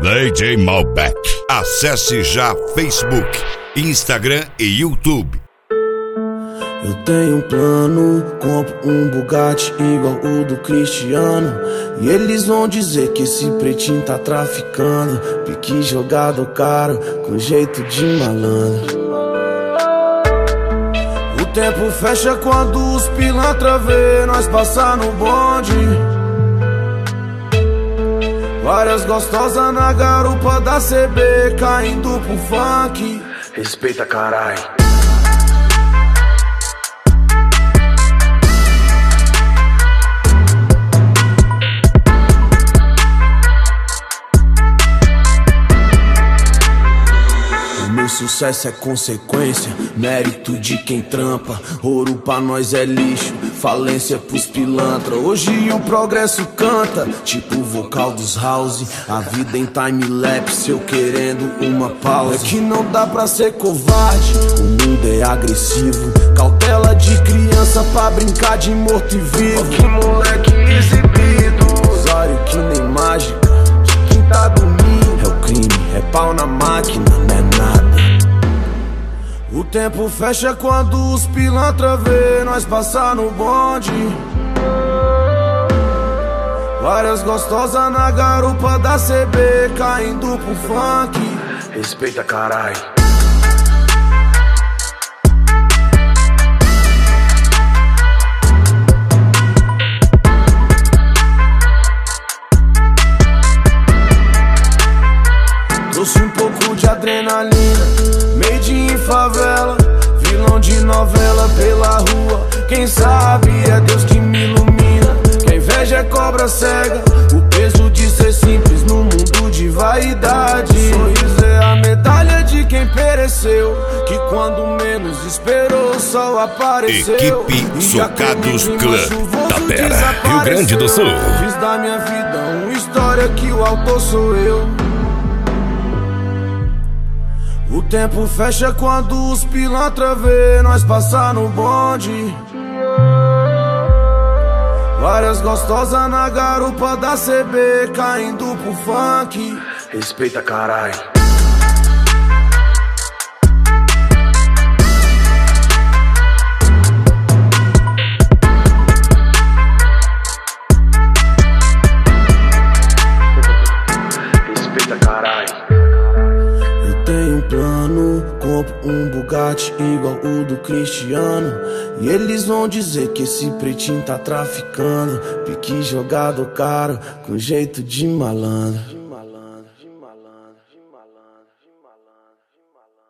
DJ Malbec. Acesse já Facebook, Instagram e YouTube. Eu tenho um plano, compro um Bugatti igual o do Cristiano. E eles vão dizer que esse pretinho tá traficando. Pique jogado caro, com jeito de malandro. O tempo fecha quando os pilantra vê nós passar no bonde. Várias gostosas na garupa da CB, caindo pro funk. Respeita, carai. Sucesso é consequência, mérito de quem trampa. Ouro pra nós é lixo, falência pros pilantra. Hoje o progresso canta, tipo o vocal dos house. A vida em time-lapse, eu querendo uma pausa. É que não dá pra ser covarde, o mundo é agressivo. Cautela de criança pra brincar de morto e vivo. Que moleque exibido, usuário que nem mágica. Quem tá dormindo é o crime, é pau na máquina, não é nada. O tempo fecha quando os pilantra vê nós passar no bonde. Várias gostosas na garupa da CB, caindo pro funk. Respeita, carai. Trouxe um pouco de adrenalina, made in favela, vilão de novela pela rua. Quem sabe é Deus que me ilumina. Que a inveja é cobra cega, o peso de ser simples no mundo de vaidade. Sorriso é a medalha de quem pereceu, que quando menos esperou o sol apareceu. Equipe Socados Clã, Tapera, Rio Grande do Sul. Fiz da minha vida uma história que o autor sou eu. O tempo fecha quando os pilantra vê nós passar no bonde. Várias gostosas na garupa da CB, caindo pro funk. Respeita, carai. Respeita, carai. Tenho um plano, compro um Bugatti igual o do Cristiano. E eles vão dizer que esse pretinho tá traficando. Pique jogado caro, com jeito de malandro.